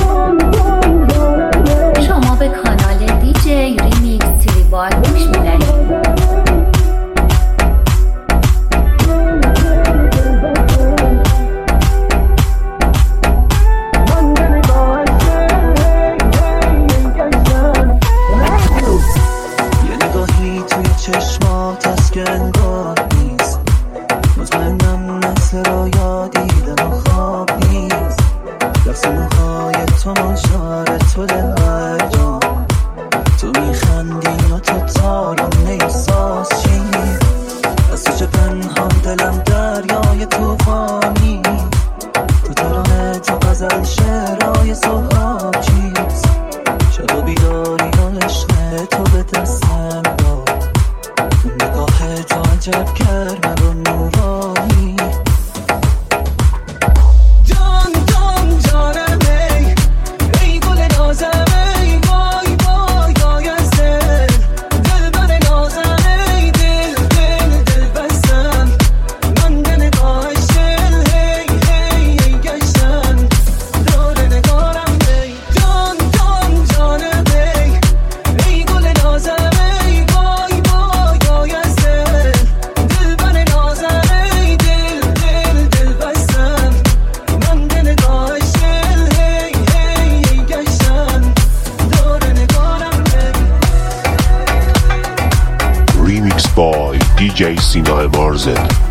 شما به کانال دیجی ریمیکس تریبال گوش میدهید. چشمات از که انگار نیست، مطمئنم نسل رو یادیدن و خواب نیست. لحظ موهای تو مجار تو دلهای جان، تو میخندی و تو تارم نیساز چی از تو چه پنهان دلم دریای توفانی. تو ترانه تو غزل شعرهای سهراب چیست، شب و بیداری و عشق تو به دستم داد. نگاه تو عجب کرد من رو نورانی. جان جان جانم ای ای گل نازم ای وای وای وای از دل بر نازم ای دل دل دل بستم من به نگاهش دل هی هی هی گشتم دور نگارم ای جان جان جانم ای ای گل نازم ای وای وای وای از دل بر نازم ای دل دل دل بستم من به نگاهش دل هی هی هی گشتم دور نگارم ای. Remix by DJ Sina Marzed.